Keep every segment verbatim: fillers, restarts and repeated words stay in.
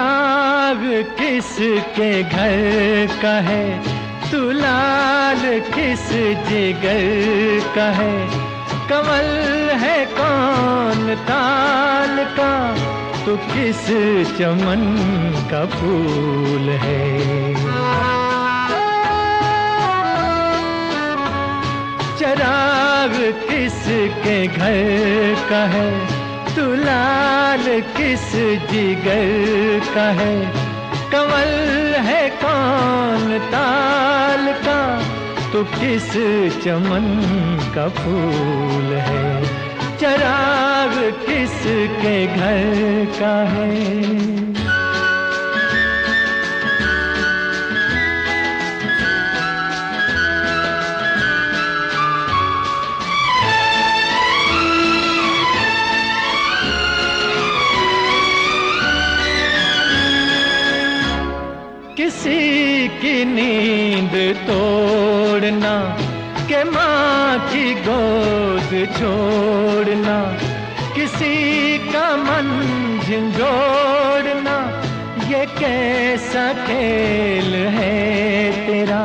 चराग किसके घर का है, तू लाल किस जिगर का है। कमल है कौन ताल का, तू किस चमन का फूल है। चराग किसके घर का है, तू लाल किस जिगर का है। कमल है कौन ताल का, तू किस चमन का फूल है। चराग किसके घर का है। किसी की नींद तोड़ना, के माँ की गोद छोड़ना। किसी का मन झंझोड़ना, ये कैसा खेल है तेरा।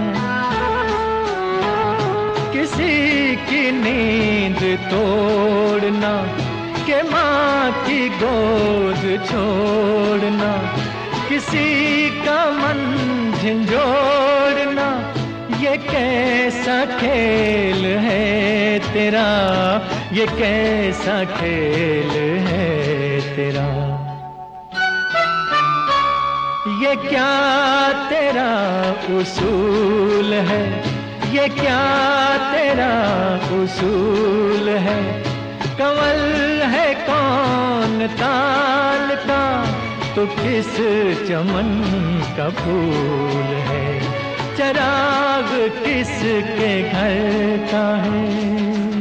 किसी की नींद तोड़ना, के माँ की गोद छोड़ना। किसी का मन झंझोड़ना, ये कैसा खेल है तेरा। ये कैसा खेल है तेरा। ये क्या तेरा उसूल है, ये क्या तेरा उसूल है। कमल है कौन ताल का, तो किस चमन का फूल है। चराग किसके घर का है।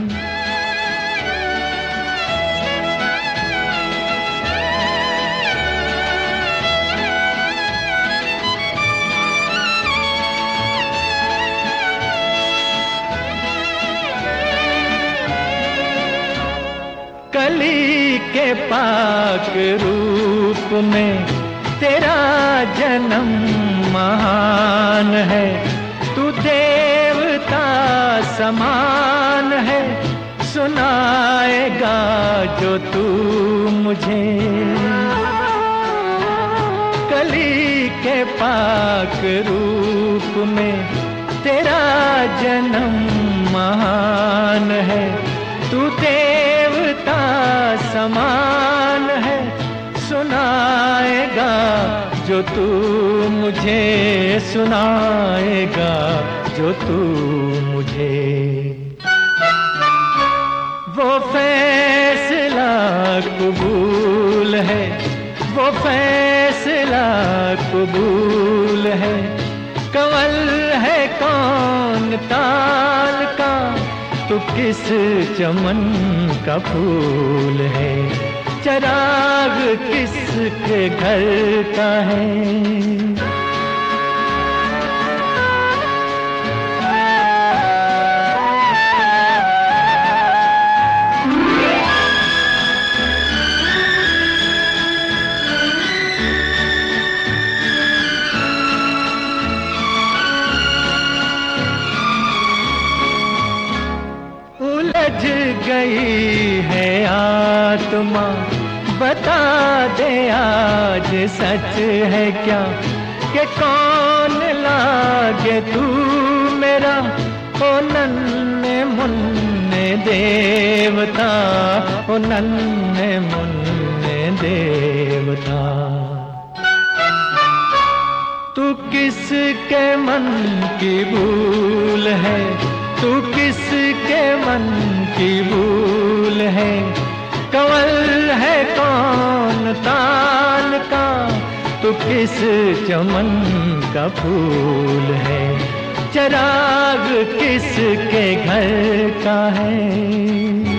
कली के पाक रूप में तेरा जन्म महान है। तू देवता समान है, सुनाएगा जो तू मुझे। कली के पाक रूप में तेरा जन्म महान है। तू देवता समान है, सुनाएगा जो तू मुझे। सुनाएगा जो तू मुझे। वो फैसला कबूल है, वो फैसला कबूल है। कमल है कौन ताल का, तू किस चमन का फूल है। चराग किसके घर का है। उलझ गई है आत्मा, बता दे आज सच है क्या। कि कौन लागे तू मेरा, ओ नन्हे मुन्ने देवता। ओ नन्हे मुन्ने देवता। तू किसके मन की भूल है, तू किसके मन की भूल है। कमल है कौन ताल का, तू किस चमन का फूल है। चराग किसके घर का है।